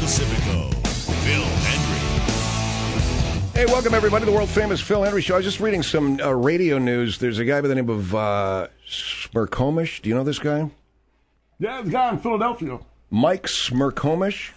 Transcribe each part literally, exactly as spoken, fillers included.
Pacifico, Phil Hendry. Hey, welcome everybody to the world-famous Phil Hendry Show. I was just reading some uh, radio news. There's a guy by the name of uh, Smercomish. Do you know this guy? Yeah, the guy in Philadelphia. Mike Smercomish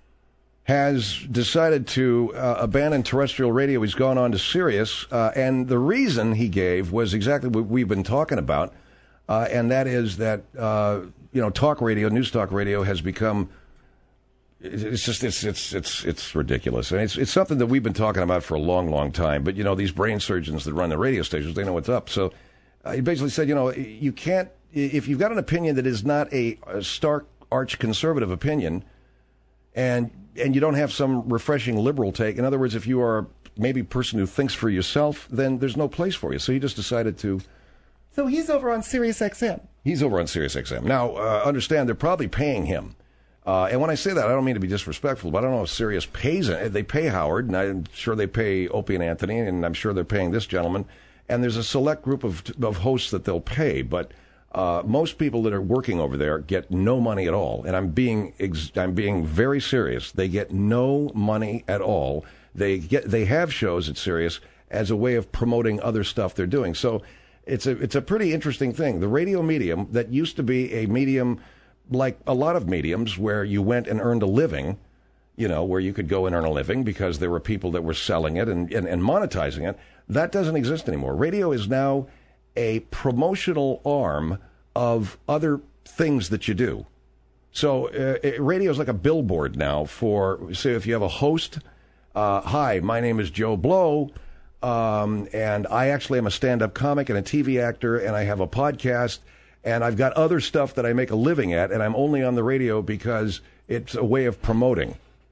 has decided to uh, abandon terrestrial radio. He's gone on to Sirius, uh, and the reason he gave was exactly what we've been talking about, uh, and that is that uh, you know, talk radio, news talk radio, has become it's just it's it's it's it's ridiculous, and it's it's something that we've been talking about for a long, long time. But you know, these brain surgeons that run the radio stations, they know what's up. So uh, he basically said, you know, you can't if you've got an opinion that is not a, a stark arch conservative opinion, and and you don't have some refreshing liberal take. In other words, if you are maybe a person who thinks for yourself, then there's no place for you. So he just decided to. So he's over on Sirius X M. He's over on Sirius X M. Now, uh, understand, they're probably paying him. Uh, and when I say that, I don't mean to be disrespectful, but I don't know if Sirius pays it. They pay Howard, and I'm sure they pay Opie and Anthony, and I'm sure they're paying this gentleman. And there's a select group of of hosts that they'll pay, but uh, most people that are working over there get no money at all. And I'm being ex- I'm being very serious. They get no money at all. They get they have shows at Sirius as a way of promoting other stuff they're doing. So it's a it's a pretty interesting thing. The radio medium that used to be a medium like a lot of mediums where you went and earned a living, you know, where you could go and earn a living because there were people that were selling it and, and, and monetizing it, that doesn't exist anymore. Radio is now a promotional arm of other things that you do. So uh, radio is like a billboard now for, say, if you have a host, uh, hi, my name is Joe Blow, um, and I actually am a stand-up comic and a T V actor, and I have a podcast, and I've got other stuff that I make a living at, and I'm only on the radio because it's a way of promoting.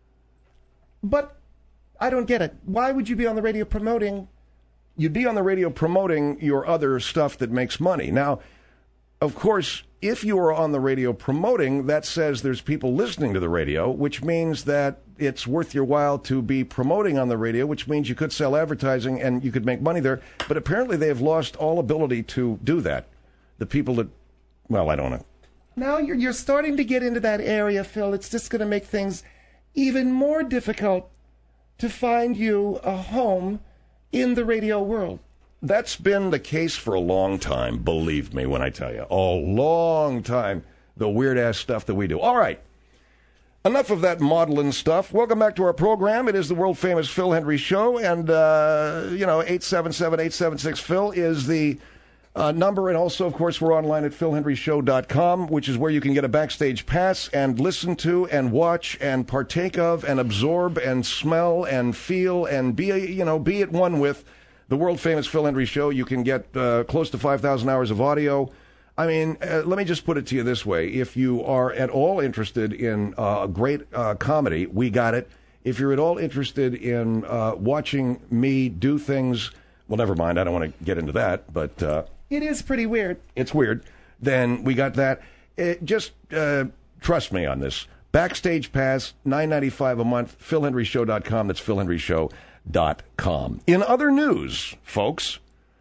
But I don't get it. Why would you be on the radio promoting? You'd be on the radio promoting your other stuff that makes money. Now, of course, if you are on the radio promoting, that says there's people listening to the radio, which means that it's worth your while to be promoting on the radio, which means you could sell advertising and you could make money there. But apparently they have lost all ability to do that. The people that, well, I don't know. Now you're you're starting to get into that area, Phil. It's just going to make things even more difficult to find you a home in the radio world. That's been the case for a long time, believe me when I tell you. A long time, the weird-ass stuff that we do. All right, enough of that maudlin stuff. Welcome back to our program. It is the world-famous Phil Hendry Show, and, uh, you know, eight seven seven, eight seven six, Phil is the uh, number, and also, of course, we're online at phil hendry show dot com, which is where you can get a backstage pass and listen to and watch and partake of and absorb and smell and feel and be, you know, be at one with the world-famous Phil Hendry Show. You can get uh, close to five thousand hours of audio. I mean, uh, let me just put it to you this way. If you are at all interested in uh, great uh, comedy, we got it. If you're at all interested in uh, watching me do things, well, never mind. I don't want to get into that, but uh, it is pretty weird. It's weird. Then we got that. It, just uh, trust me on this. Backstage pass, nine ninety-five a month, phil hendry show dot com. That's phil hendry show dot com. In other news, folks,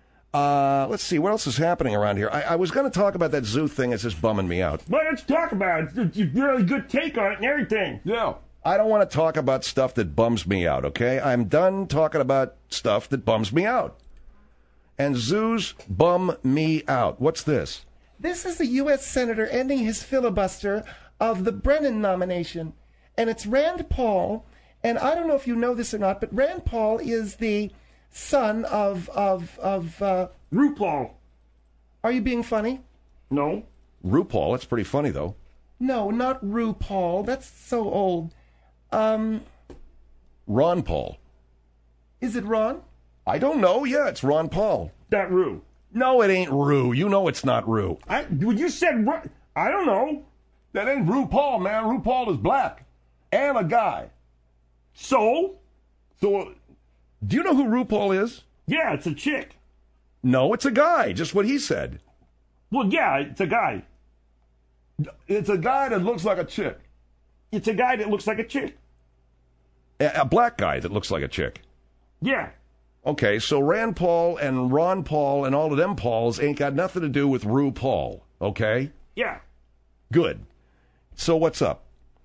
uh, let's see, what else is happening around here? I, I was going to talk about that zoo thing that's just bumming me out. Well, let's talk about it. It's a really good take on it and everything. Yeah. I don't want to talk about stuff that bums me out, okay? I'm done talking about stuff that bums me out. And zoos bum me out. What's this? This is the U S Senator ending his filibuster of the Brennan nomination. And it's Rand Paul. And I don't know if you know this or not, but Rand Paul is the son of, of, of, uh... RuPaul. Are you being funny? No. RuPaul, that's pretty funny, though. No, not RuPaul. That's so old. Um... Ron Paul. Is it Ron? I don't know. Yeah, it's Ron Paul. That Ru. No, it ain't Ru. You know it's not Ru. I, when you said Ru, I don't know. That ain't RuPaul, man. RuPaul is black. And a guy. So? So, do you know who RuPaul is? Yeah, it's a chick. No, it's a guy. Just what he said. Well, yeah, it's a guy. It's a guy that looks like a chick. It's a guy that looks like a chick. A, a black guy that looks like a chick. Yeah. Okay, so Rand Paul and Ron Paul and all of them Pauls ain't got nothing to do with RuPaul, okay? Yeah. Good. So what's up?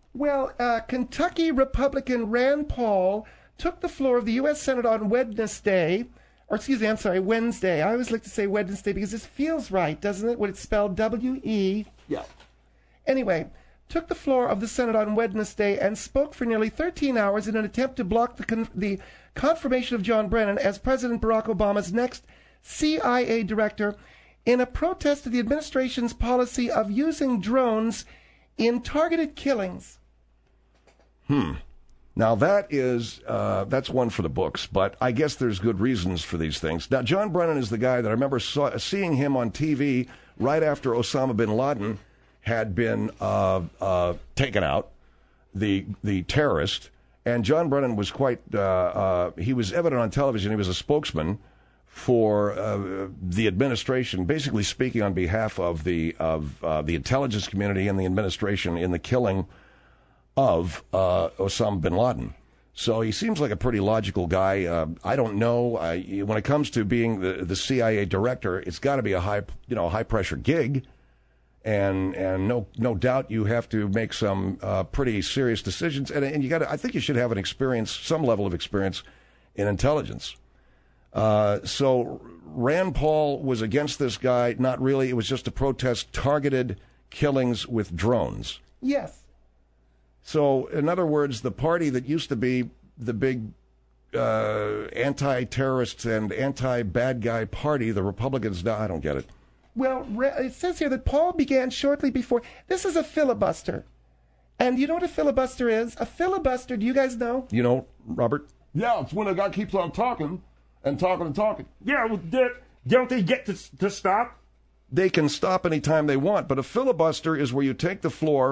Well, uh, Kentucky Republican Rand Paul took the floor of the U S Senate on Wednesday, or excuse me, I'm sorry, Wednesday. I always like to say Wednesday because this feels right, doesn't it, when it's spelled W E? Yeah. Anyway, took the floor of the Senate on Wednesday and spoke for nearly thirteen hours in an attempt to block the, con- the confirmation of John Brennan as President Barack Obama's next C I A director in a protest of the administration's policy of using drones in targeted killings. Hmm. Now that is uh, that's one for the books, but I guess there's good reasons for these things. Now, John Brennan is the guy that I remember saw, seeing him on T V right after Osama bin Laden had been uh, uh, taken out, the the terrorist. And John Brennan was quite, uh, uh, he was evident on television. He was a spokesman for uh, the administration, basically speaking on behalf of the of uh, the intelligence community and the administration in the killing of uh, Osama bin Laden. So he seems like a pretty logical guy. Uh, I don't know. I, when it comes to being the, the C I A director, it's got to be a high, you know, high pressure gig. And and no no doubt you have to make some uh, pretty serious decisions, and and you got I think you should have an experience, some level of experience in intelligence. Uh, so Rand Paul was against this guy. Not really. It was just to protest targeted killings with drones. Yes. So in other words, the party that used to be the big uh, anti-terrorists and anti-bad guy party, the Republicans. Now I don't get it. Well, it says here that Paul began shortly before. This is a filibuster. And you know what a filibuster is? A filibuster, do you guys know? You know, Robert? Yeah, it's when a guy keeps on talking and talking and talking. Yeah, well, they- don't they get to, to stop? They can stop anytime they want, but a filibuster is where you take the floor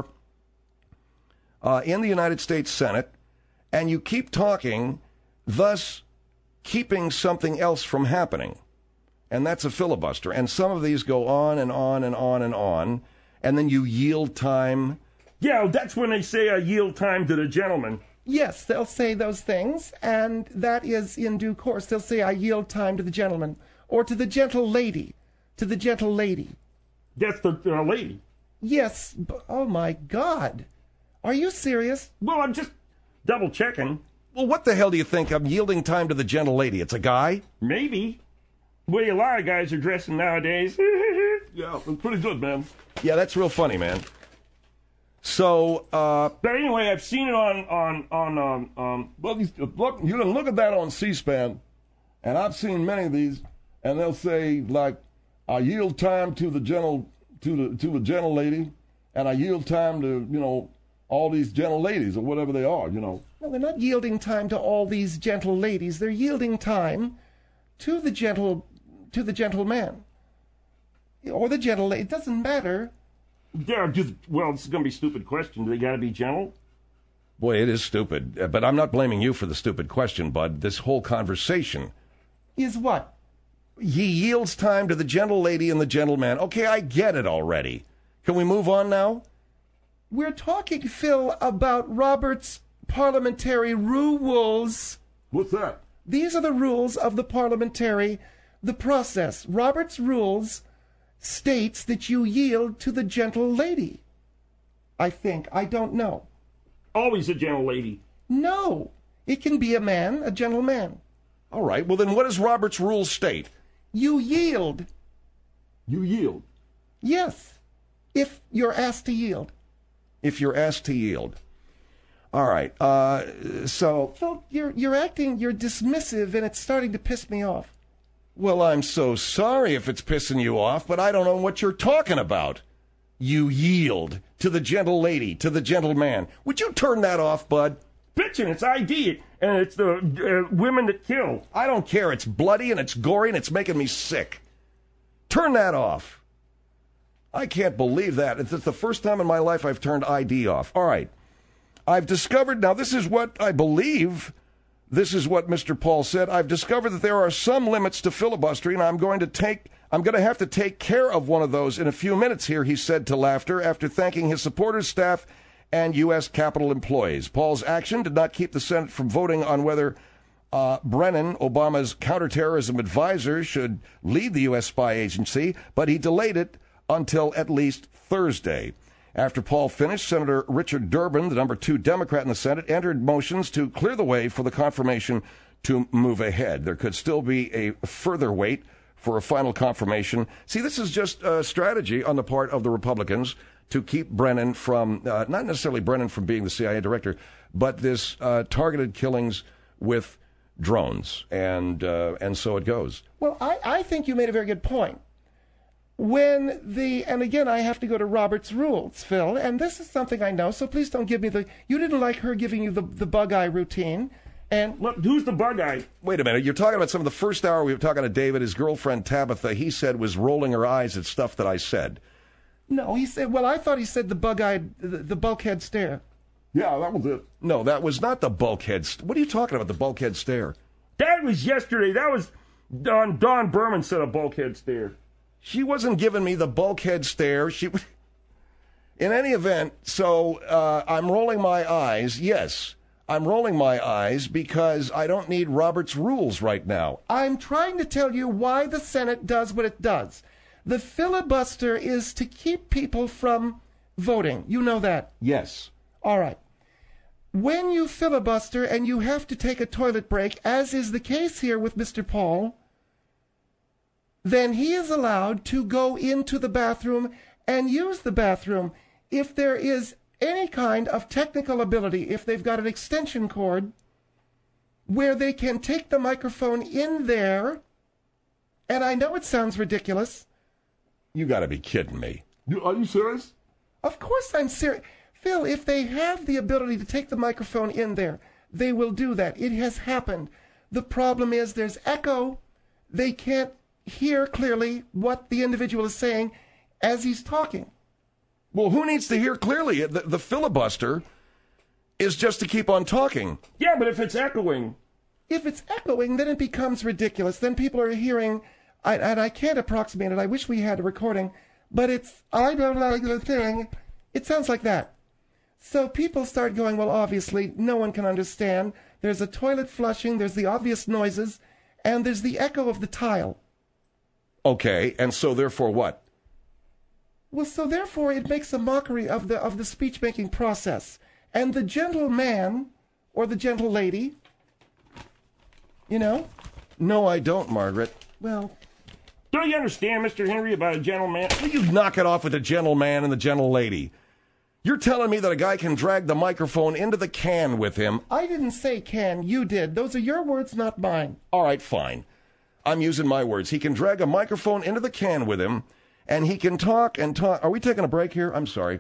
uh, in the United States Senate and you keep talking, thus keeping something else from happening. And that's a filibuster. And some of these go on and on and on and on. And then you yield time. Yeah, that's when they say I yield time to the gentleman. Yes, they'll say those things, and that is in due course. They'll say, I yield time to the gentleman, or to the gentle lady, to the gentle lady. That's the uh, lady. Yes, but, oh my God. Are you serious? Well, I'm just double checking. Well, what the hell do you think? I'm yielding time to the gentle lady. It's a guy? Maybe. The way a lot of guys are dressing nowadays. Yeah, it's pretty good, man. Yeah, that's real funny, man. So, uh... But anyway, I've seen it on, on, on, um, um... Well, these, look, you can look at that on C-SPAN, and I've seen many of these, and they'll say, like, I yield time to the gentle, to the, to the gentle lady, and I yield time to, you know, all these gentle ladies, or whatever they are, you know. No, they're not yielding time to all these gentle ladies. They're yielding time to the gentle... to the gentleman. Or the gentle lady. It doesn't matter. Yeah, just, well, this is going to be a stupid question. Do they got to be gentle? Boy, it is stupid. Uh, But I'm not blaming you for the stupid question, Bud. This whole conversation. Is what? He yields time to the gentle lady and the gentleman. Okay, I get it already. Can we move on now? We're talking, Phil, about Robert's parliamentary rules. What's that? These are the rules of the parliamentary, the process. Robert's rules states that you yield to the gentle lady. I think. I don't know. Always a gentle lady. No. It can be a man, a gentleman. All right, well then what does Robert's rules state? You yield. You yield. Yes. If you're asked to yield. If you're asked to yield. All right, uh, so... Phil, you're, you're acting, you're dismissive, and it's starting to piss me off. Well, I'm so sorry if it's pissing you off, but I don't know what you're talking about. You yield to the gentle lady, to the gentleman. Would you turn that off, Bud? Bitchin', it's I D, and it's the uh, women that kill. I don't care. It's bloody and it's gory and it's making me sick. Turn that off. I can't believe that. It's the first time in my life I've turned I D off. All right. I've discovered, now this is what I believe, this is what Mister Paul said, I've discovered that there are some limits to filibustering. I'm going to take, I'm going to have to take care of one of those in a few minutes here, he said to Laughter, after thanking his supporters, staff, and U S Capitol employees. Paul's action did not keep the Senate from voting on whether uh, Brennan, Obama's counterterrorism advisor, should lead the U S spy agency, but he delayed it until at least Thursday. After Paul finished, Senator Richard Durbin, the number two Democrat in the Senate, entered motions to clear the way for the confirmation to move ahead. There could still be a further wait for a final confirmation. See, this is just a strategy on the part of the Republicans to keep Brennan from, uh, not necessarily Brennan from being the C I A director, but this uh, targeted killings with drones. And uh, and so it goes. Well, I, I think you made a very good point. When the, and again, I have to go to Robert's rules, Phil, and this is something I know, so please don't give me the, you didn't like her giving you the, the bug eye routine. And Look, who's the bug eye? Wait a minute. You're talking about some of the first hour we were talking to David. His girlfriend, Tabitha, he said was rolling her eyes at stuff that I said. no, he said, well, I thought he said the bug eye, the, the bulkhead stare. Yeah, that was it. No, that was not the bulkhead. St- what are you talking about, the bulkhead stare? That was yesterday. That was Don, Don Berman said a bulkhead stare. She wasn't giving me the bulkhead stare. She, in any event, so uh, I'm rolling my eyes. Yes, I'm rolling my eyes because I don't need Robert's rules right now. I'm trying to tell you why the Senate does what it does. The filibuster is to keep people from voting. You know that. Yes. All right. When you filibuster and you have to take a toilet break, as is the case here with Mister Paul, then he is allowed to go into the bathroom and use the bathroom. If there is any kind of technical ability, if they've got an extension cord where they can take the microphone in there, and I know it sounds ridiculous. You got to be kidding me. You, are you serious? Of course I'm serious. Phil, if they have the ability to take the microphone in there, they will do that. It has happened. The problem is there's echo. They can't hear clearly what the individual is saying as he's talking. Well, who needs to hear clearly? The, the filibuster is just to keep on talking. Yeah, but if it's echoing. If it's echoing, then it becomes ridiculous. Then people are hearing, I, and I can't approximate it. I wish we had a recording, but it's, I don't like the thing. It sounds like that. So people start going, well, obviously, no one can understand. There's a toilet flushing, there's the obvious noises, and there's the echo of the tile. Okay, and so therefore what? Well, so therefore it makes a mockery of the of the speech-making process. And the gentleman, or the gentle lady, you know? No, I don't, Margaret. Well, Don't you understand, Mister Henry, about a gentleman? Will you knock it off with the gentleman and the gentle lady? You're telling me that a guy can drag the microphone into the can with him? I didn't say can, you did. Those are your words, not mine. All right, fine. I'm using my words. He can drag a microphone into the can with him, and he can talk and talk. Are we taking a break here? I'm sorry.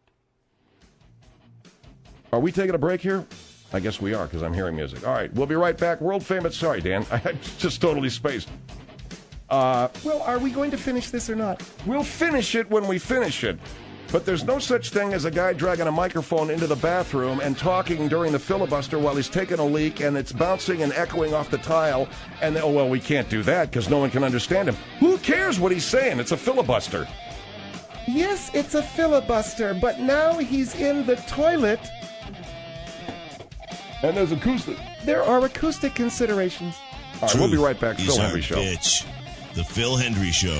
Are we taking a break here? I guess we are, because I'm hearing music. All right, we'll be right back. World famous. Sorry, Dan. I just totally spaced. Uh, Well, are we going to finish this or not? we'll finish it when we finish it. But there's no such thing as a guy dragging a microphone into the bathroom and talking during the filibuster while he's taking a leak and it's bouncing and echoing off the tile. And, oh, well, we can't do that because no one can understand him. Who cares what he's saying? It's a filibuster. Yes, it's a filibuster, but now he's in the toilet. And there's acoustic. There are acoustic considerations. All right, we'll be right back. Is Phil our Henry Show. Bitch. The Phil Hendry Show.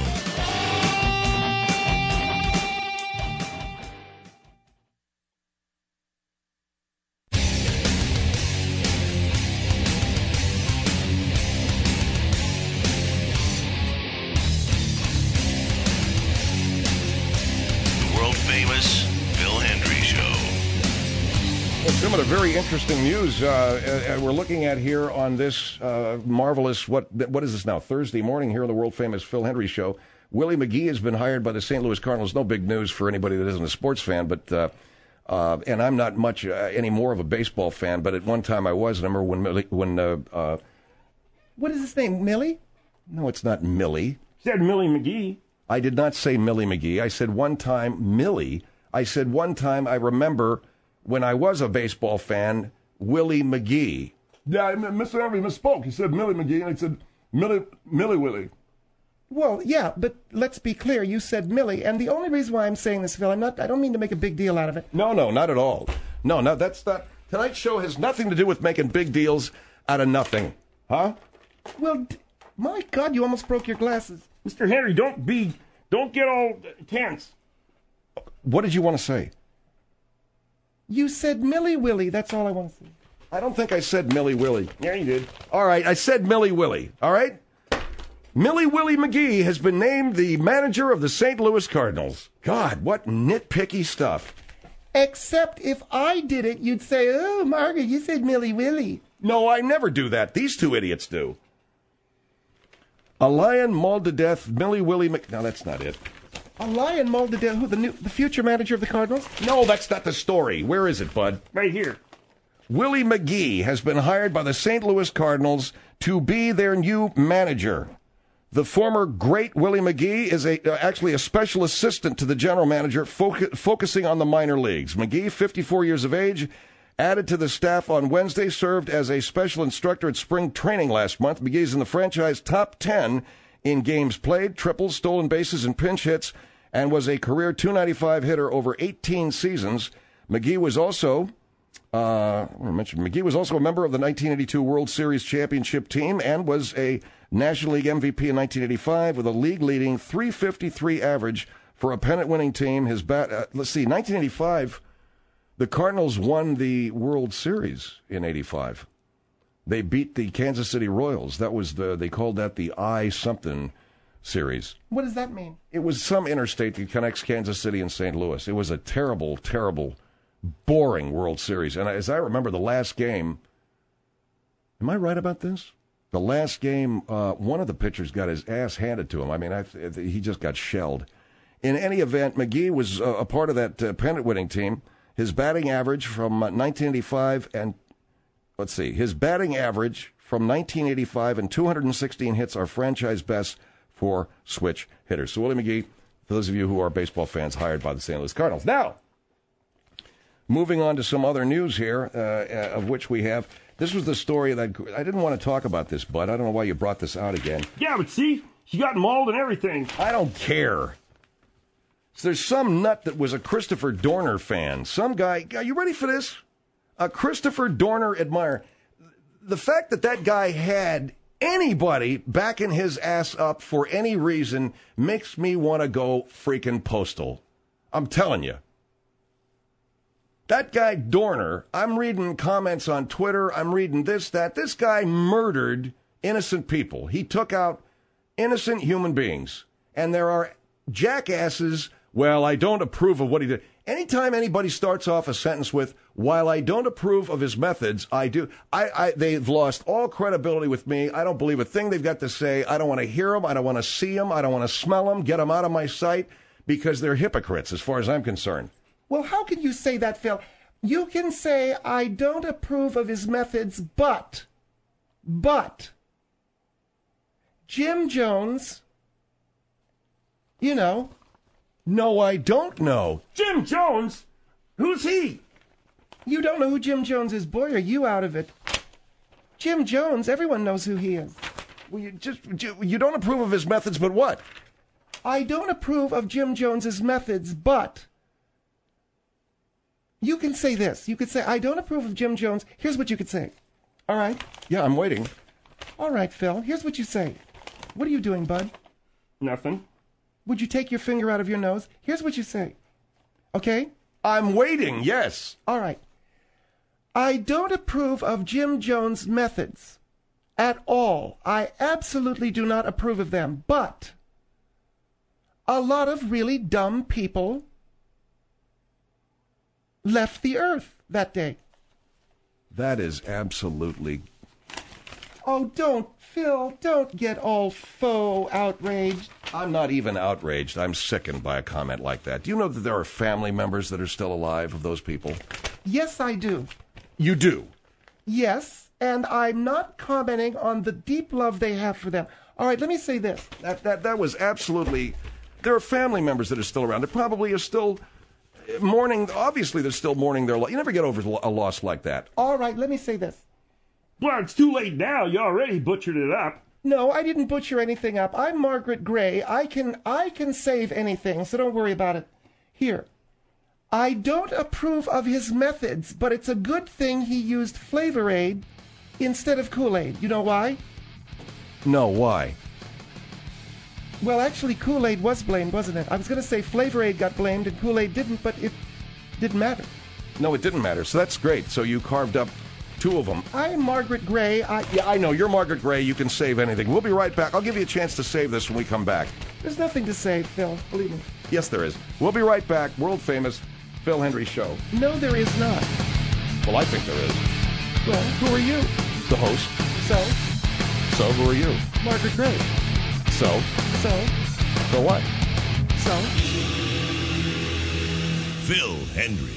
The world famous Phil Hendry Show. Well, some of the very interesting news uh, uh, we're looking at here on this uh, marvelous, what what is this now, Thursday morning here on the world-famous Phil Hendry Show. Willie McGee has been hired by the Saint Louis Cardinals. No big news for anybody that isn't a sports fan, but uh, uh, and I'm not much uh, any more of a baseball fan, but at one time I was. I remember when, Millie- when uh, uh, What is his name, Millie? no, it's not Millie. Said Millie McGee. I did not say Millie McGee. I said one time Millie. I said one time I remember when I was a baseball fan, Willie McGee. Yeah, Mister Henry misspoke. He said Millie McGee, and he said Millie, Millie Willie. Well, yeah, but let's be clear. You said Millie, and the only reason why I'm saying this, Phil, I'm not. I don't mean to make a big deal out of it. No, no, not at all. No, no, that's not. Tonight's show has nothing to do with making big deals out of nothing. Huh? Well, d- my God, you almost broke your glasses. Mister Henry, don't be, don't get all tense. What did you want to say? You said Millie Willie. That's all I want to say. I don't think I said Millie Willie. Yeah, you did. All right, I said Millie Willie. All right? Millie Willie McGee has been named the manager of the Saint Louis Cardinals. God, what nitpicky stuff. Except if I did it, you'd say, oh, Margaret, you said Millie Willie. No, I never do that. These two idiots do. A lion mauled to death, Millie Willie Mc... No, that's not it. A lion mauled to death. Who, the, new, the future manager of the Cardinals? No, that's not the story. Where is it, bud? Right here. Willie McGee has been hired by the Saint Louis Cardinals to be their new manager. The former great Willie McGee is a, uh, actually a special assistant to the general manager, foc- focusing on the minor leagues. McGee, fifty-four years of age, added to the staff on Wednesday, served as a special instructor at spring training last month. McGee's in the franchise top ten in games played, triples, stolen bases, and pinch hits, and was a career two ninety-five hitter over eighteen seasons. McGee was also... Uh, I mentioned McGee was also a member of the nineteen eighty-two World Series championship team and was a National League M V P in nineteen eighty-five with a league-leading three fifty-three average for a pennant-winning team. His bat, uh, let's see, nineteen eighty-five, the Cardinals won the World Series in eighty-five. They beat the Kansas City Royals. That was the they called that the I something series. What does that mean? It was some interstate that connects Kansas City and Saint Louis. It was a terrible, terrible. boring World Series. And as I remember the last game, am I right about this? The last game, uh, one of the pitchers got his ass handed to him. I mean, I, he just got shelled. In any event, McGee was uh, a part of that uh, pennant-winning team. His batting average from uh, nineteen eighty-five and, let's see, his batting average from nineteen eighty-five and two hundred sixteen hits are franchise best for switch hitters. So Willie McGee, for those of you who are baseball fans, hired by the Saint Louis Cardinals. Now, moving on to some other news here, uh, of which we have. This was the story that I didn't want to talk about this, Bud. I don't know why you brought this out again. Yeah, but see, he got mauled and everything. I don't care. So there's some nut that was a Christopher Dorner fan. Some guy, are you ready for this? A Christopher Dorner admirer. The fact that that guy had anybody backing his ass up for any reason makes me want to go freaking postal. I'm telling you. That guy Dorner, I'm reading comments on Twitter, I'm reading this, that. This guy murdered innocent people. He took out innocent human beings. And there are jackasses, well, I don't approve of what he did. Anytime anybody starts off a sentence with, while I don't approve of his methods, I do, I, I, they've lost all credibility with me. I don't believe a thing they've got to say. I don't want to hear them. I don't want to see them. I don't want to smell them. Get them out of my sight because they're hypocrites as far as I'm concerned. Well, how can you say that, Phil? You can say, I don't approve of his methods, but, but, Jim Jones, you know. No, I don't know. Jim Jones? Who's he? You don't know who Jim Jones is? Boy, are you out of it. Jim Jones, everyone knows who he is. Well, you just, you don't approve of his methods, but what? I don't approve of Jim Jones's methods, but... You can say this. You could say, I don't approve of Jim Jones. Here's what you could say. All right? Yeah, I'm waiting. All right, Phil. Here's what you say. What are you doing, bud? Nothing. Would you take your finger out of your nose? Here's what you say. Okay? I'm waiting, yes. All right. I don't approve of Jim Jones' methods at all. I absolutely do not approve of them. But a lot of really dumb people left the earth that day. That is absolutely... Oh, don't, Phil, don't get all faux outraged. I'm not even outraged. I'm sickened by a comment like that. Do you know that there are family members that are still alive of those people? Yes, I do. You do? Yes, and I'm not commenting on the deep love they have for them. All right, let me say this. That, that, that was absolutely... There are family members that are still around. There probably are still... mourning, obviously they're still mourning their loss. You never get over a loss like that. All right, let me say this. Well, it's too late now. You already butchered it up. No, I didn't butcher anything up. I'm Margaret Gray. I can I can save anything, so don't worry about it. Here. I don't approve of his methods, but it's a good thing he used Flavor Aid instead of Kool-Aid. You know why? No, why? Well, actually, Kool-Aid was blamed, wasn't it? I was going to say Flavor Aid got blamed and Kool-Aid didn't, but it didn't matter. No, it didn't matter. So that's great. So you carved up two of them. I'm Margaret Gray. I... Yeah, I know. You're Margaret Gray. You can save anything. We'll be right back. I'll give you a chance to save this when we come back. There's nothing to save, Phil. Believe me. Yes, there is. We'll be right back. World famous Phil Hendry Show. No, there is not. Well, I think there is. Well, who are you? The host. So? So, who are you? Margaret Gray. So? So? So what? So? Phil Hendry.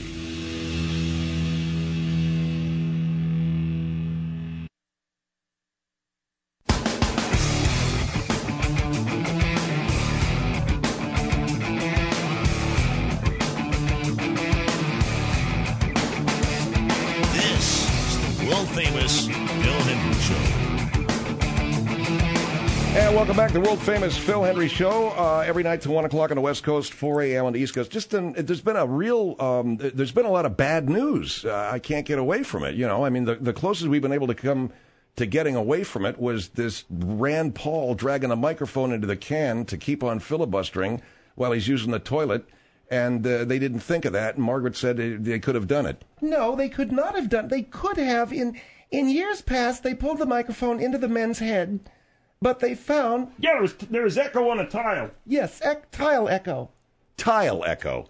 This is the world-famous Phil Hendry Show. And welcome back to the world-famous Phil Hendry Show. Uh, every night till one o'clock on the West Coast, four a.m. on the East Coast. Just an, there's been a real, um, there's been a lot of bad news. Uh, I can't get away from it. You know, I mean, the, the closest we've been able to come to getting away from it was this Rand Paul dragging a microphone into the can to keep on filibustering while he's using the toilet. And uh, they didn't think of that. And Margaret said they, they could have done it. No, they could not have done. They could have. In in years past, they pulled the microphone into the men's head, but they found... Yeah, there was, there was echo on a tile. Yes, ec- tile echo. Tile echo.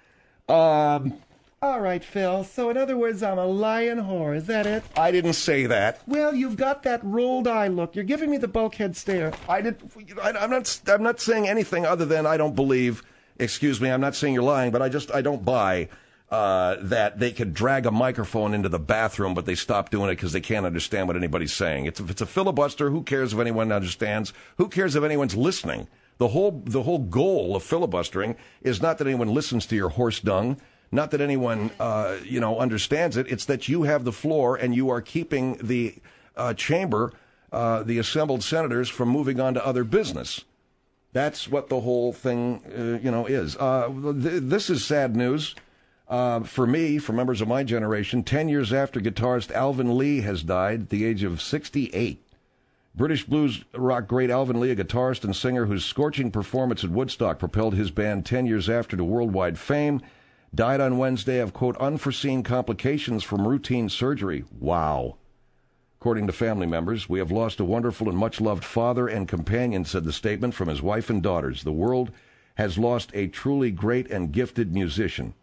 Um, All right, Phil. So in other words, I'm a lying whore. Is that it? I didn't say that. Well, you've got that rolled eye look. You're giving me the bulkhead stare. I did. I, I'm not. I'm not saying anything other than I don't believe. Excuse me. I'm not saying you're lying, but I just I don't buy uh, that they could drag a microphone into the bathroom, but they stop doing it because they can't understand what anybody's saying. It's if it's a filibuster. Who cares if anyone understands? Who cares if anyone's listening? The whole the whole goal of filibustering is not that anyone listens to your horse dung. Not that anyone, uh, you know, understands it. It's that you have the floor and you are keeping the uh, chamber, uh, the assembled senators, from moving on to other business. That's what the whole thing, uh, you know, is. Uh, th- this is sad news uh, for me, for members of my generation. Ten years after guitarist Alvin Lee has died at the age of sixty-eight. British blues rock great Alvin Lee, a guitarist and singer whose scorching performance at Woodstock propelled his band ten years after to worldwide fame, died on Wednesday of, quote, unforeseen complications from routine surgery. Wow. According to family members, we have lost a wonderful and much-loved father and companion, said the statement from his wife and daughters. The world has lost a truly great and gifted musician.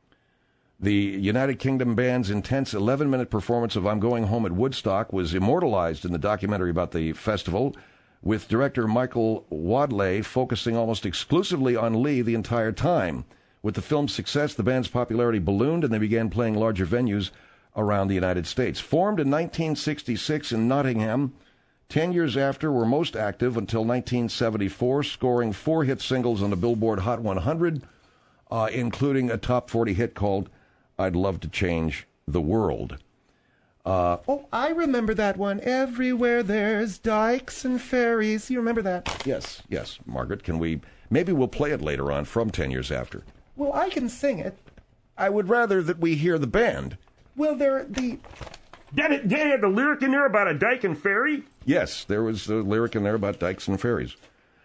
The United Kingdom band's intense eleven-minute performance of I'm Going Home at Woodstock was immortalized in the documentary about the festival, with director Michael Wadley focusing almost exclusively on Lee the entire time. With the film's success, the band's popularity ballooned, and they began playing larger venues around the United States. Formed in nineteen sixty-six in Nottingham, ten years after were most active until nineteen seventy-four, scoring four hit singles on the Billboard Hot one hundred, uh, including a top forty hit called I'd Love to Change the World. Uh, oh, I remember that one. Everywhere there's dikes and ferries. You remember that? Yes, yes, Margaret. Can we... Maybe we'll play it later on from ten years after. Well, I can sing it. I would rather that we hear the band. Well, they're the... Did it, did it have the lyric in there about a dike and ferry? Yes, there was a lyric in there about dikes and ferries.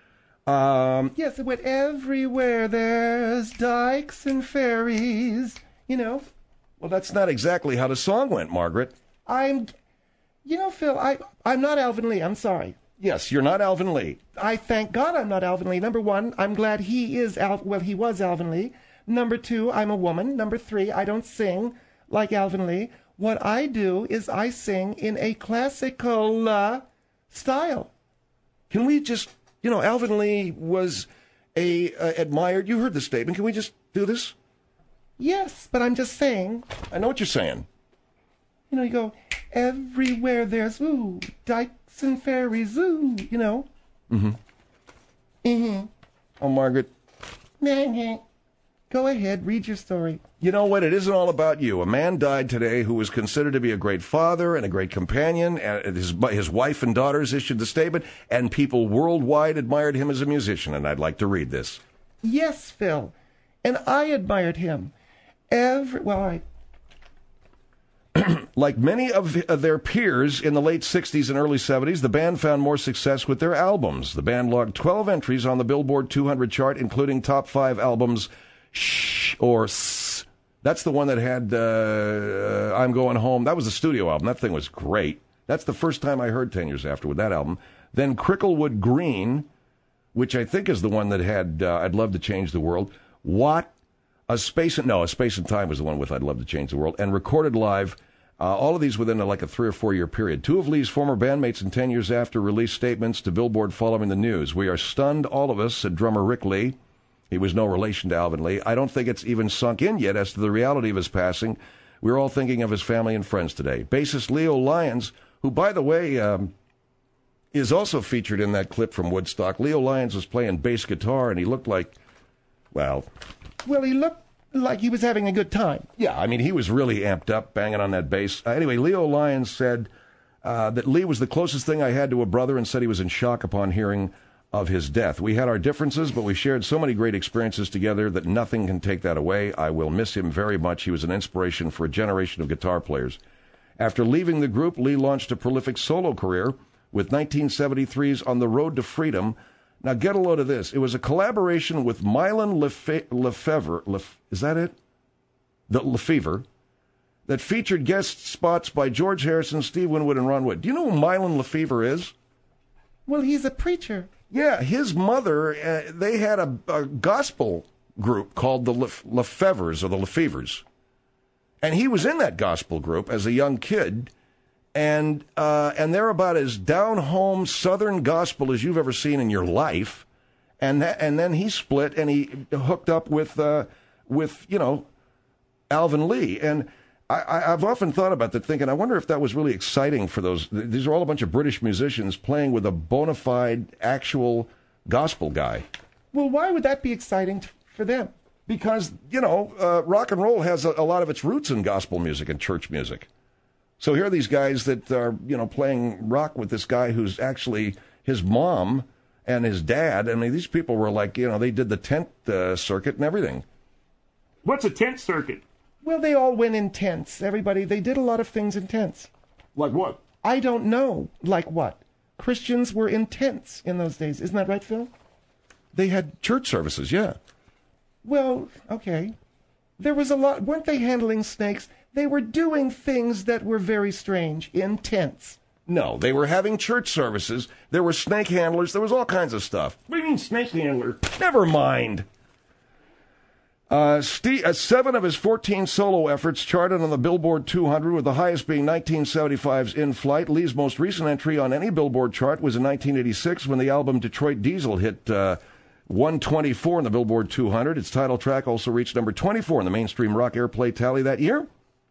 Um, yes, it went everywhere there's dikes and ferries. You know? Well, that's not exactly how the song went, Margaret. I'm... You know, Phil, I, I'm not Alvin Lee. I'm sorry. Yes, you're not Alvin Lee. I thank God I'm not Alvin Lee. Number one, I'm glad he is Al... Well, he was Alvin Lee. Number two, I'm a woman. Number three, I don't sing like Alvin Lee. What I do is I sing in a classical uh, style. Can we just, you know, Alvin Lee was a uh, admired, you heard the statement, can we just do this? Yes, but I'm just saying. I know what you're saying. You know, you go, everywhere there's, ooh, dikes and ferries, ooh, you know. Mm-hmm. Mm-hmm. Oh, Margaret. Go ahead, read your story. You know what? It isn't all about you. A man died today who was considered to be a great father and a great companion. And his, his wife and daughters issued the statement, and people worldwide admired him as a musician. And I'd like to read this. Yes, Phil. And I admired him. Every, well, all right. Like many of their peers in the late sixties and early seventies, the band found more success with their albums. The band logged twelve entries on the Billboard two hundred chart, including top five albums, Shh or S. That's the one that had uh, I'm Going Home. That was a studio album. That thing was great. That's the first time I heard ten years after with that album. Then Cricklewood Green, which I think is the one that had uh, I'd Love to Change the World. What? A Space and No, A Space and Time was the one with I'd Love to Change the World. And Recorded Live. Uh, all of these within a, like a three or four year period. Two of Lee's former bandmates in ten years after released statements to Billboard following the news. We are stunned, all of us, said drummer Rick Lee. He was no relation to Alvin Lee. I don't think it's even sunk in yet as to the reality of his passing. We're all thinking of his family and friends today. Bassist Leo Lyons, who, by the way, um, is also featured in that clip from Woodstock. Leo Lyons was playing bass guitar, and he looked like, well... Well, he looked like he was having a good time. Yeah, I mean, he was really amped up, banging on that bass. Uh, anyway, Leo Lyons said uh, that Lee was the closest thing I had to a brother and said he was in shock upon hearing of his death. We had our differences, but we shared so many great experiences together that nothing can take that away. I will miss him very much. He was an inspiration for a generation of guitar players. After leaving the group, Lee launched a prolific solo career with nineteen seventy-three's On the Road to Freedom. Now, get a load of this. It was a collaboration with Mylon Lefe- Lefevre. Lef- is that it? The Lefevre. That featured guest spots by George Harrison, Steve Winwood, and Ron Wood. Do you know who Mylon Lefevre is? Well, he's a preacher. Yeah, his mother, uh, they had a, a gospel group called the Lef- Lefevres, or the Lefevres. And he was in that gospel group as a young kid. And uh, and they're about as down-home Southern gospel as you've ever seen in your life. And that, and then he split and he hooked up with, uh, with you know, Alvin Lee. And I, I've often thought about that, thinking, I wonder if that was really exciting for those. These are all a bunch of British musicians playing with a bona fide, actual gospel guy. Well, why would that be exciting t- for them? Because, you know, uh, rock and roll has a, a lot of its roots in gospel music and church music. So here are these guys that are, you know, playing rock with this guy who's actually his mom and his dad. I mean, these people were like, you know, they did the tent uh, circuit and everything. What's a tent circuit? Well, they all went in tents. Everybody, they did a lot of things in tents. Like what? I don't know. Like what? Christians were in tents in those days. Isn't that right, Phil? They had church services, yeah. Well, okay. There was a lot. Weren't they handling snakes? They were doing things that were very strange in tents. No, they were having church services. There were snake handlers. There was all kinds of stuff. What do you mean snake handler? Never mind. Uh, Steve, uh, seven of his fourteen solo efforts charted on the Billboard two hundred, with the highest being nineteen seventy-five's In Flight. Lee's most recent entry on any Billboard chart was in nineteen eighty-six when the album Detroit Diesel hit uh, one twenty-four in the Billboard two hundred. Its title track also reached number twenty-four in the mainstream rock airplay tally that year.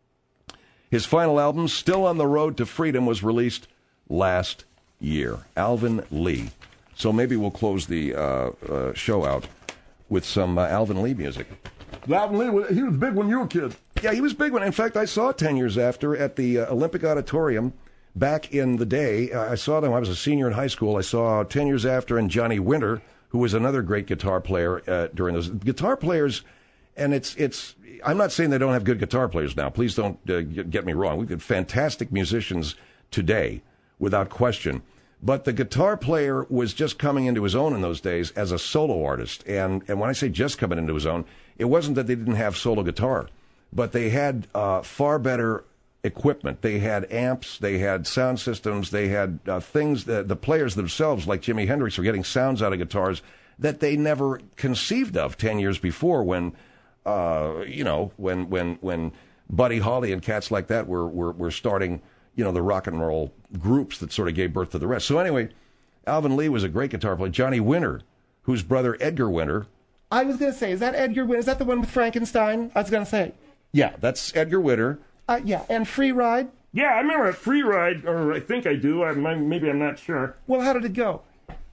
His final album, Still on the Road to Freedom, was released last year. Alvin Lee. So maybe we'll close the uh, uh, show out with some uh, Alvin Lee music. Alvin Lee, he was big when you were a kid. Yeah, he was big when. In fact, I saw ten years after at the uh, Olympic Auditorium back in the day. Uh, I saw them. I was a senior in high school. I saw ten years after and Johnny Winter, who was another great guitar player uh, during those. Guitar players, and it's it's. I'm not saying they don't have good guitar players now. Please don't uh, get me wrong. We've got fantastic musicians today, without question. But the guitar player was just coming into his own in those days as a solo artist. And and when I say just coming into his own, it wasn't that they didn't have solo guitar, but they had uh, far better equipment. They had amps, they had sound systems, they had uh, things that the players themselves, like Jimi Hendrix, were getting sounds out of guitars that they never conceived of ten years before when, uh, you know, when when when Buddy Holly and cats like that were, were, were starting, you know, the rock and roll groups that sort of gave birth to the rest. So anyway, Alvin Lee was a great guitar player. Johnny Winter, whose brother Edgar Winter. I was going to say, is that Edgar Winter? Is that the one with Frankenstein? I was going to say. Yeah, that's Edgar Winter. Uh, yeah, and Free Ride? Yeah, I remember a Free Ride, or I think I do. I, maybe I'm not sure. Well, how did it go?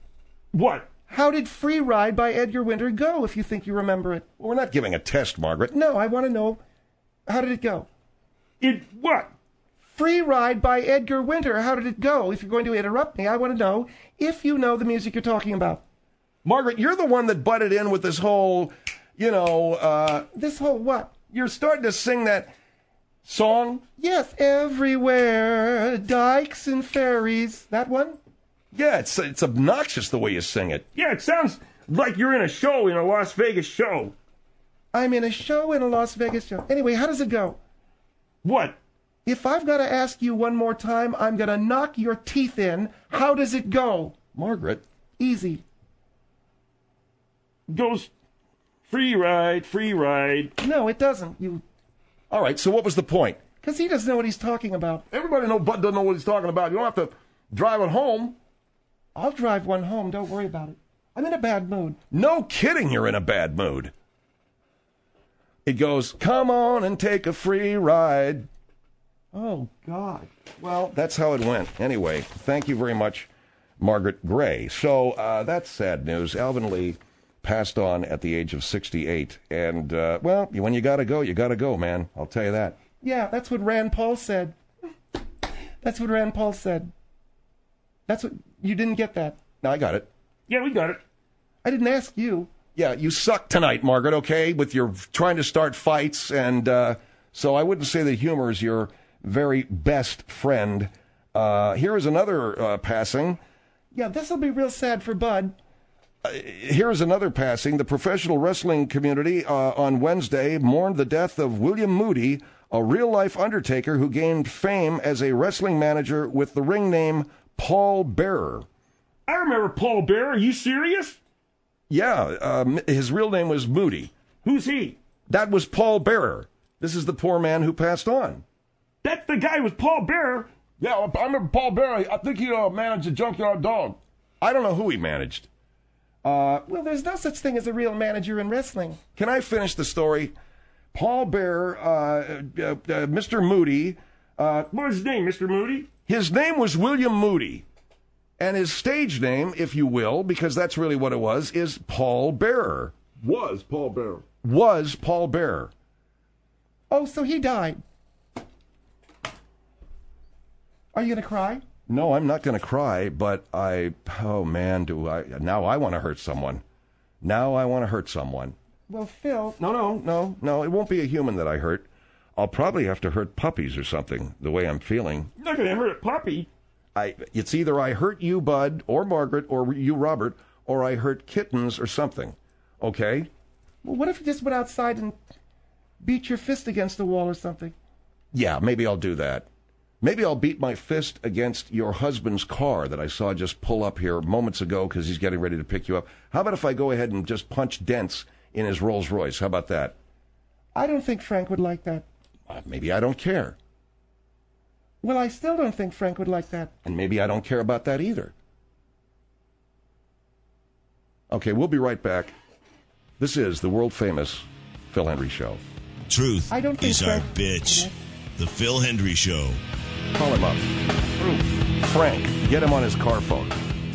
What? How did Free Ride by Edgar Winter go, if you think you remember it? Well, we're not giving a test, Margaret. No, I want to know, how did it go? It what? Free Ride by Edgar Winter. How did it go? If you're going to interrupt me, I want to know if you know the music you're talking about. Margaret, you're the one that butted in with this whole, you know, uh... This whole what? You're starting to sing that song? Yes, everywhere, dikes and ferries. That one? Yeah, it's it's obnoxious the way you sing it. Yeah, it sounds like you're in a show, in a Las Vegas show. I'm in a show in a Las Vegas show. Anyway, how does it go? What? If I've got to ask you one more time, I'm going to knock your teeth in. How does it go? Margaret. Easy. Goes free ride, free ride. No, it doesn't. You, All right, so what was the point? because he doesn't know what he's talking about. Everybody know Bud doesn't know what he's talking about. You don't have to drive it home. I'll drive one home. Don't worry about it. I'm in a bad mood. No kidding, you're in a bad mood. It goes, come on and take a free ride. Oh, God. Well, that's how it went. Anyway, thank you very much, Margaret Gray. So uh, that's sad news. Alvin Lee passed on at the age of sixty-eight. And, uh, well, when you got to go, you got to go, man. I'll tell you that. Yeah, that's what Rand Paul said. That's what Rand Paul said. That's what... You didn't get that. No, I got it. Yeah, we got it. I didn't ask you. Yeah, you suck tonight, Margaret, okay, with your trying to start fights. And uh, so I wouldn't say that humor is your very best friend. Uh, here is another uh, passing. Yeah, this will be real sad for Bud. Uh, here is another passing. The professional wrestling community uh, on Wednesday mourned the death of William Moody, a real-life Undertaker who gained fame as a wrestling manager with the ring name Paul Bearer. I remember Paul Bearer. Are you serious? Yeah, um, his real name was Moody. Who's he? That was Paul Bearer. This is the poor man who passed on. That's the guy with Paul Bearer. Yeah, I remember Paul Bearer. I think he uh, managed a junkyard dog. I don't know who he managed. Uh, Well, there's no such thing as a real manager in wrestling. can I finish the story? Paul Bearer, uh, uh, uh, Mister Moody, uh, What was his name, Mister Moody? his name was William Moody. And his stage name, if you will, because that's really what it was, is Paul Bearer. Was Paul Bearer. Was Paul Bearer. Oh, so he died. Are you going to cry? No, I'm not going to cry, but I, oh man, do I, now I want to hurt someone. Now I want to hurt someone. Well, Phil... No, no, no, no, it won't be a human that I hurt. I'll probably have to hurt puppies or something, the way I'm feeling. You're not going to hurt a puppy. I, it's either I hurt you, Bud, or Margaret, or you, Robert, or I hurt kittens or something. Okay? Well, what if you just went outside and beat your fist against the wall or something? Yeah, maybe I'll do that. Maybe I'll beat my fist against your husband's car that I saw just pull up here moments ago because he's getting ready to pick you up. How about if I go ahead and just punch dents in his Rolls Royce? How about that? I don't think Frank would like that. Uh, maybe I don't care. Well, I still don't think Frank would like that. And maybe I don't care about that either. Okay, we'll be right back. This is the world-famous Phil Hendrie Show. Truth I don't think is our Frank- bitch. The Phil Hendrie Show. Call him up. Frank, get him on his car phone.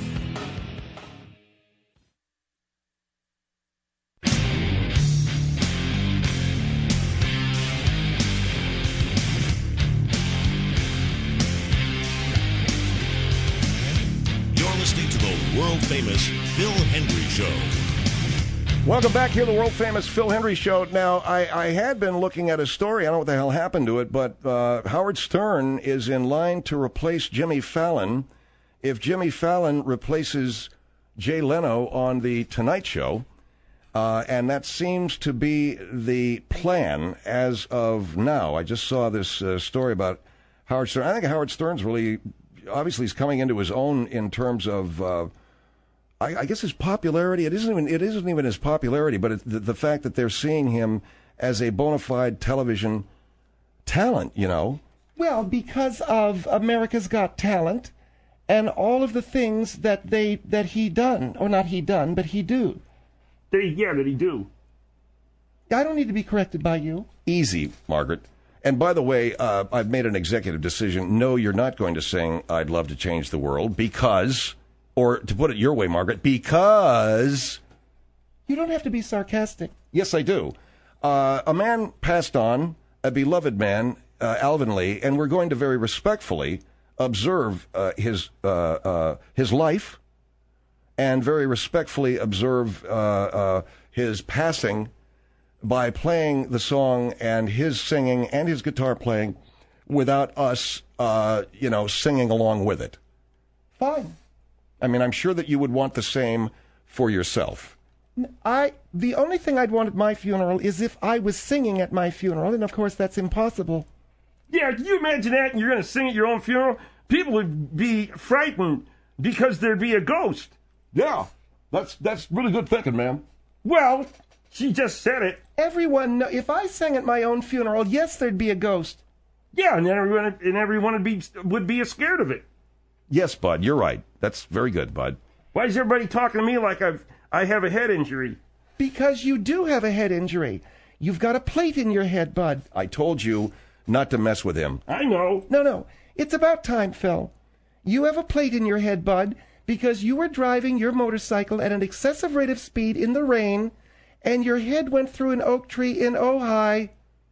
You're listening to the world-famous Phil Hendrie Show. Welcome back here to the world-famous Phil Hendrie Show. Now, I, I had been looking at a story. I don't know what the hell happened to it, but uh, Howard Stern is in line to replace Jimmy Fallon. If Jimmy Fallon replaces Jay Leno on The Tonight Show, uh, and that seems to be the plan as of now. I just saw this uh, story about Howard Stern. I think Howard Stern's really, obviously, he's coming into his own in terms of... Uh, I, I guess his popularity, it isn't even it isn't even his popularity, but it, the, the fact that they're seeing him as a bona fide television talent, you know. Well, because of America's Got Talent and all of the things that they that he done, or not he done, but he do. Did he, yeah, did he do? I don't need to be corrected by you. Easy, Margaret. And by the way, uh, I've made an executive decision. No, you're not going to sing I'd Love to Change the World because... Or to put it your way, Margaret, because... You don't have to be sarcastic. Yes, I do. Uh, a man passed on, a beloved man, uh, Alvin Lee, and we're going to very respectfully observe uh, his uh, uh, his life and very respectfully observe uh, uh, his passing by playing the song and his singing and his guitar playing without us, uh, you know, singing along with it. Fine. I mean, I'm sure that you would want the same for yourself. I the only thing I'd want at my funeral is if I was singing at my funeral, and of course that's impossible. Yeah, can you imagine that? And you're going to sing at your own funeral? People would be frightened because there'd be a ghost. Yeah, that's that's really good thinking, ma'am. Well, she just said it. Everyone, kno- if I sang at my own funeral, yes, there'd be a ghost. Yeah, and everyone and everyone would be would be scared of it. Yes, Bud, you're right. That's very good, Bud. Why is everybody talking to me like I've I have a head injury? Because you do have a head injury. You've got a plate in your head, Bud. I told you not to mess with him. I know. No, no. It's about time, Phil. You have a plate in your head, Bud, because you were driving your motorcycle at an excessive rate of speed in the rain, and your head went through an oak tree in Ojai.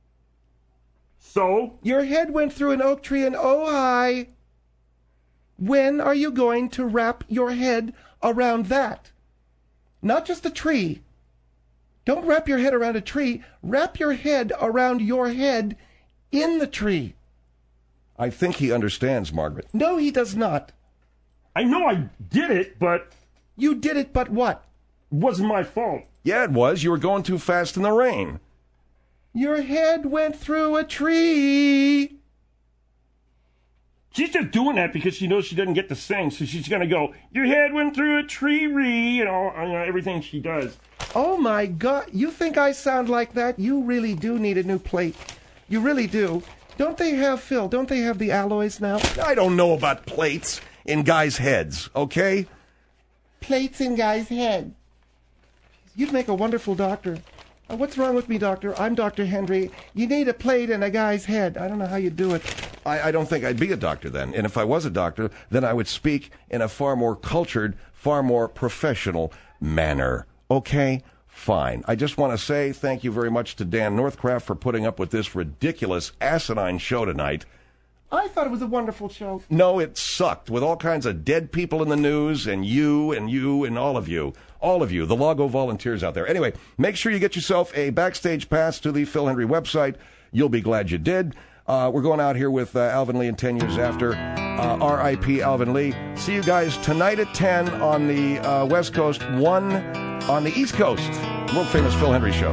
So? Your head went through an oak tree in Ojai. When are you going to wrap your head around that? Not just a tree. Don't wrap your head around a tree. Wrap your head around your head in the tree. I think he understands, Margaret. No, he does not. I know I did it, but You did it, but what? it wasn't my fault. Yeah, it was. You were going too fast in the rain. Your head went through a tree. She's just doing that because she knows she doesn't get to sing, so she's gonna go, your head went through a tree, ree, and all, you know, everything she does. Oh my God, you think I sound like that? You really do need a new plate. You really do. Don't they have, Phil, don't they have the alloys now? I don't know about plates in guys' heads, okay? Plates in guys' head. You'd make a wonderful doctor. Uh, what's wrong with me, doctor? I'm Doctor Henry. You need a plate in a guy's head. I don't know how you do it. I, I don't think I'd be a doctor then. And if I was a doctor, then I would speak in a far more cultured, far more professional manner. Okay? Fine. I just want to say thank you very much to Dan Northcraft for putting up with this ridiculous, asinine show tonight. I thought it was a wonderful show. No, it sucked, with all kinds of dead people in the news, and you, and you, and all of you. All of you, the Lago volunteers out there. Anyway, make sure you get yourself a backstage pass to the Phil Hendry website. You'll be glad you did. Uh, we're going out here with uh, Alvin Lee and ten years after. Uh, R I P Alvin Lee. See you guys tonight at ten on the uh, West Coast, one on the East Coast. World famous Phil Hendry Show.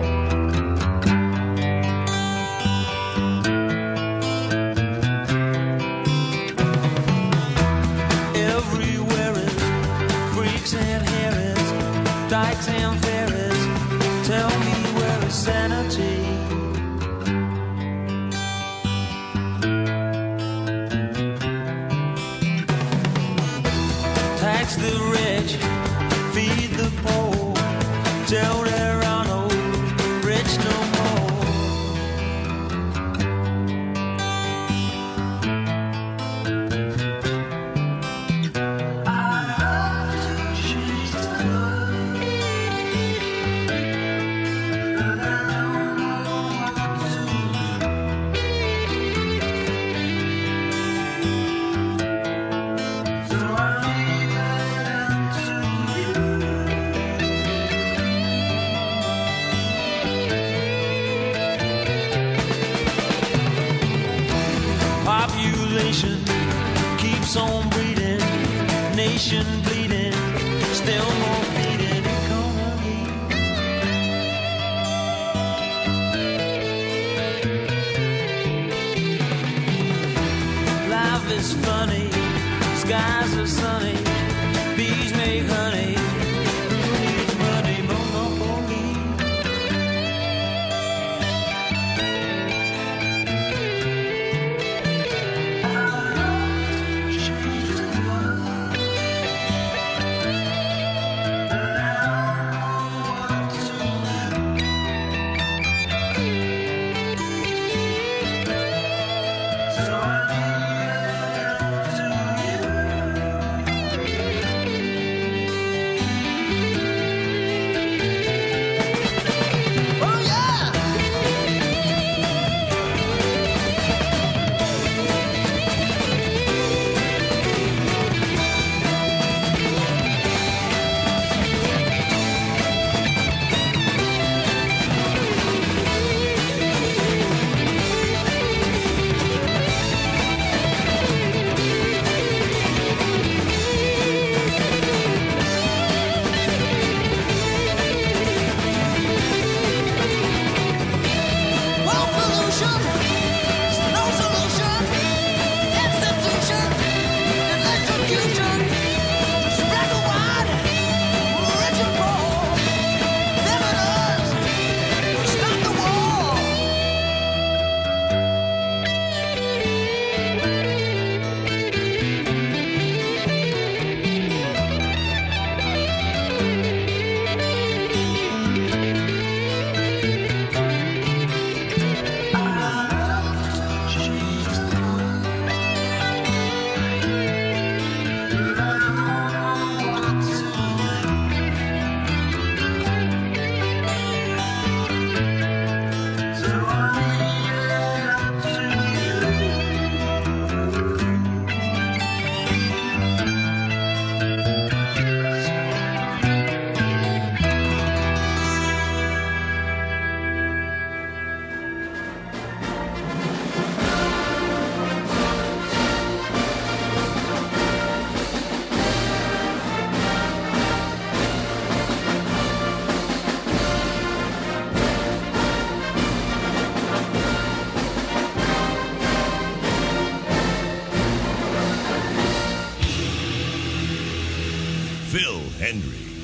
Everywhere is freaks and Harris, dykes and ferries. Tell me where is sanity? Tax the rich, feed the poor. Tell there are no rich no more. Population keeps on breeding, nation bleeding, still more bleeding economy. Life is funny, skies are sunny, bees make honey. Who needs money? Monopoly. Bill Hendry.